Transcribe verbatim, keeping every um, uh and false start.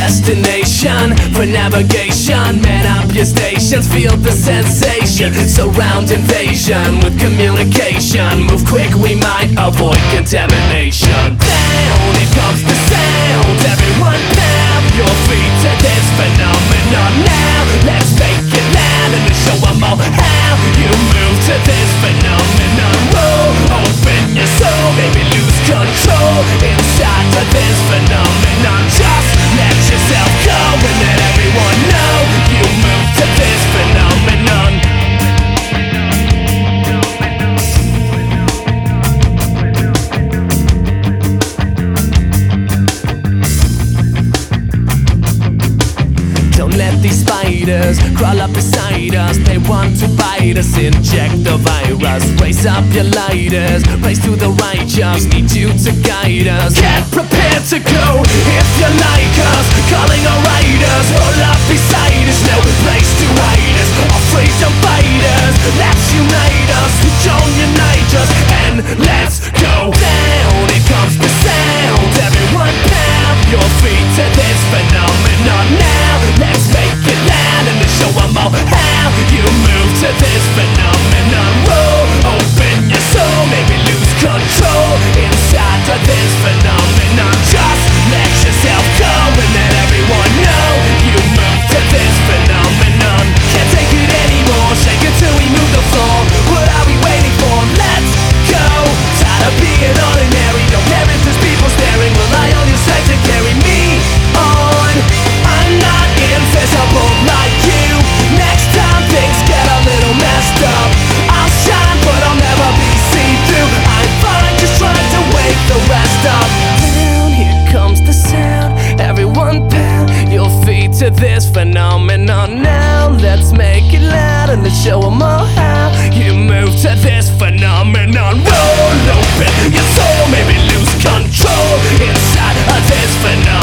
destination for navigation. Man up your stations, feel the sensation. Surround invasion with communication. Move quick, we might avoid contamination. Down, here comes the sound. Everyone pound your feet to this phenomenon now. Let's make it loud and show them all how you move to this phenomenon. Roll, open your soul, maybe lose control inside of this phenomenon. Just let yourself go and let everyone know you move to this phenomenon. Don't let these spiders crawl up beside us. They want to bite us, inject the virus. Raise up your lighters, raise to the righteous. Need you to guide us. Get prepared to go if you like us. Calling our riders, roll up beside us. No place to hide us. Our freedom fighters, let's unite us. Don't unite us and let's go down. Here comes the sound. Everyone pound your feet to this phenomenon now. Let's make it loud and show them all how you move to this phenomenon. Roll, open your soul, maybe lose control inside of this phenomenon. Just let yourself go and let everyone know you move to this phenomenon. Can't take it anymore, shake it till we move the floor. What are we waiting for? Let's go. Tired of being ordinary, don't care if there's people staring. Rely on your strength to carry me on. I'm not invisible like you. Next time things get a little messed up, I'll shine but I'll never be see-through. I'm fine just trying to wake the rest up. Down, here comes the sound. Everyone pound your feet to this phenomenon now. Let's make it loud and let's show them all how you move to this phenomenon. Roll open your soul, maybe lose control inside of this phenomenon.